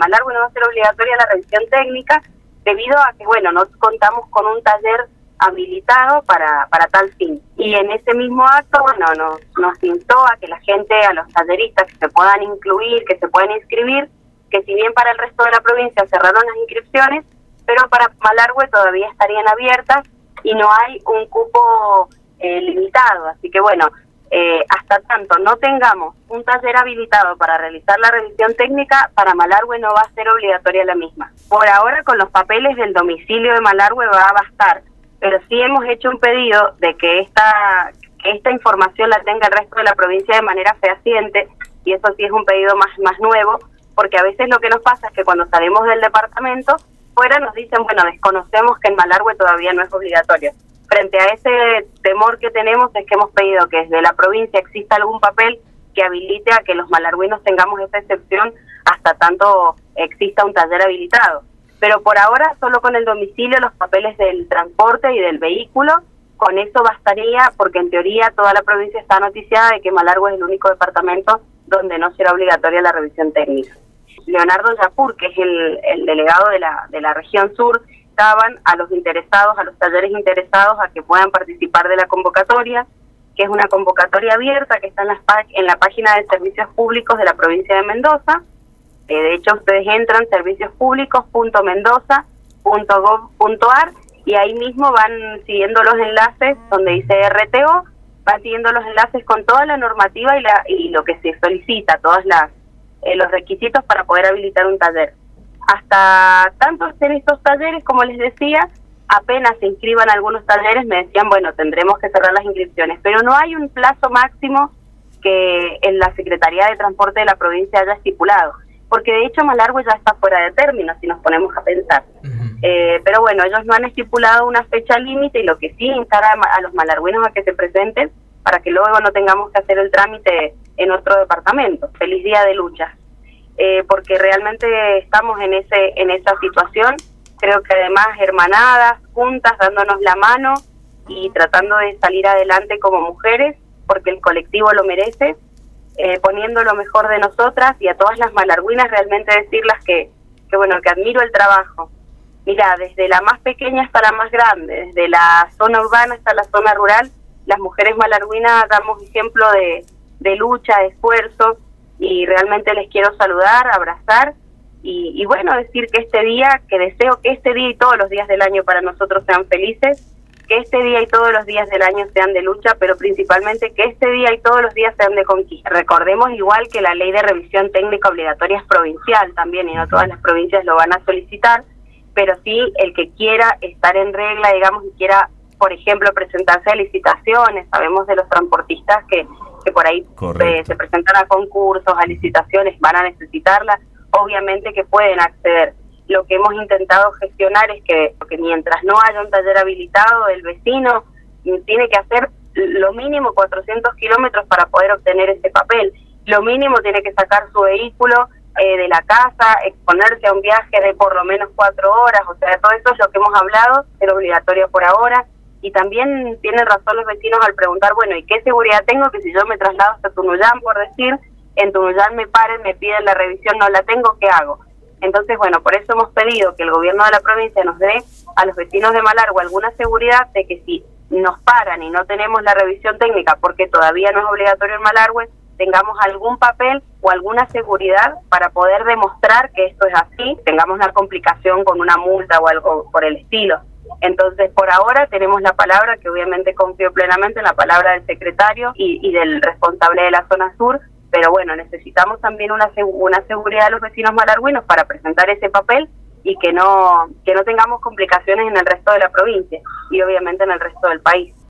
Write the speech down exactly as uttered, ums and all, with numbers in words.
Malargüe no va a ser obligatoria la revisión técnica debido a que, bueno, no contamos con un taller habilitado para para tal fin. Y en ese mismo acto, bueno, nos, nos instó a que la gente, a los talleristas que se puedan incluir, que se puedan inscribir, que si bien para el resto de la provincia cerraron las inscripciones, pero para Malargüe todavía estarían abiertas y no hay un cupo eh, limitado. Así que bueno, eh, hasta tanto no tengamos un taller habilitado para realizar la revisión técnica, para Malargüe no va a ser obligatoria la misma. Por ahora con los papeles del domicilio de Malargüe va a bastar, pero sí hemos hecho un pedido de que esta, que esta información la tenga el resto de la provincia de manera fehaciente, y eso sí es un pedido más, más nuevo, porque a veces lo que nos pasa es que cuando salimos del departamento, fuera nos dicen, bueno, desconocemos que en Malargüe todavía no es obligatorio. Frente a ese temor que tenemos es que hemos pedido que desde la provincia exista algún papel que habilite a que los malargüinos tengamos esa excepción hasta tanto exista un taller habilitado. Pero por ahora solo con el domicilio, los papeles del transporte y del vehículo, con eso bastaría, porque en teoría toda la provincia está noticiada de que Malargüe es el único departamento donde no será obligatoria la revisión técnica. Leonardo Yapur, que es el, el delegado de la, de la región sur, daban a los interesados, a los talleres interesados, a que puedan participar de la convocatoria, que es una convocatoria abierta que está en, las, en la página de servicios públicos de la provincia de Mendoza. Eh, de hecho, ustedes entran servicios públicos punto mendoza punto gov punto ar y ahí mismo van siguiendo los enlaces donde dice R T O, van siguiendo los enlaces con toda la normativa y, la, y lo que se solicita, todas las Eh, los requisitos para poder habilitar un taller. Hasta tanto estén estos talleres, como les decía, apenas se inscriban algunos talleres, me decían, bueno, tendremos que cerrar las inscripciones, pero no hay un plazo máximo que en la Secretaría de Transporte de la provincia haya estipulado, porque de hecho Malargüe ya está fuera de término, si nos ponemos a pensar. Uh-huh. eh, pero bueno, ellos no han estipulado una fecha límite, y lo que sí instar a, a los malargüinos a que se presenten para que luego no tengamos que hacer el trámite en otro departamento. Feliz día de lucha, eh, porque realmente estamos en ese en esa situación, creo que además hermanadas, juntas, dándonos la mano y tratando de salir adelante como mujeres, porque el colectivo lo merece, eh, poniendo lo mejor de nosotras, y a todas las malargüinas realmente decirlas que, que bueno, que admiro el trabajo. Mira, desde la más pequeña hasta la más grande, desde la zona urbana hasta la zona rural, las mujeres malargüinas damos ejemplo de de lucha, de esfuerzo, y realmente les quiero saludar, abrazar, y, y bueno, decir que este día, que deseo que este día y todos los días del año para nosotros sean felices, que este día y todos los días del año sean de lucha, pero principalmente que este día y todos los días sean de conquista. Recordemos igual que la ley de revisión técnica obligatoria es provincial también, y no todas las provincias lo van a solicitar, pero sí el que quiera estar en regla, digamos, y quiera, por ejemplo, presentarse a licitaciones. Sabemos de los transportistas que que por ahí eh, se presentan a concursos, a licitaciones, van a necesitarla, obviamente que pueden acceder. Lo que hemos intentado gestionar es que, que mientras no haya un taller habilitado, el vecino tiene que hacer lo mínimo cuatrocientos kilómetros para poder obtener ese papel. Lo mínimo tiene que sacar su vehículo eh, de la casa, exponerse a un viaje de por lo menos cuatro horas, o sea, todo eso es lo que hemos hablado, es obligatorio por ahora. Y también tienen razón los vecinos al preguntar, bueno, ¿y qué seguridad tengo que si yo me traslado hasta Tunuyán, por decir, en Tunuyán me paren, me piden la revisión, no la tengo, ¿qué hago? Entonces, bueno, por eso hemos pedido que el gobierno de la provincia nos dé a los vecinos de Malargüe alguna seguridad de que si nos paran y no tenemos la revisión técnica, porque todavía no es obligatorio en Malargüe, tengamos algún papel o alguna seguridad para poder demostrar que esto es así, tengamos una complicación con una multa o algo por el estilo. Entonces, por ahora tenemos la palabra, que obviamente confío plenamente en la palabra del secretario y, y del responsable de la zona sur, pero bueno, necesitamos también una, una seguridad de los vecinos malargüinos para presentar ese papel y que no, que no tengamos complicaciones en el resto de la provincia y obviamente en el resto del país.